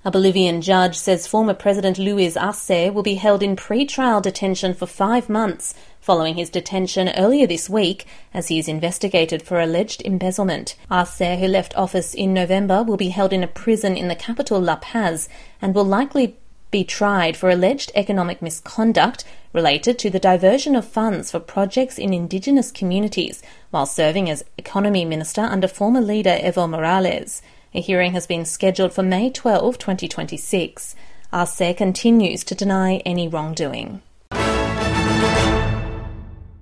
A Bolivian judge says former President Luis Arce will be held in pre-trial detention for 5 months following his detention earlier this week as he is investigated for alleged embezzlement. Arce, who left office in November, will be held in a prison in the capital La Paz and will likely be tried for alleged economic misconduct related to the diversion of funds for projects in indigenous communities while serving as economy minister under former leader Evo Morales. A hearing has been scheduled for May 12, 2026. Arce continues to deny any wrongdoing.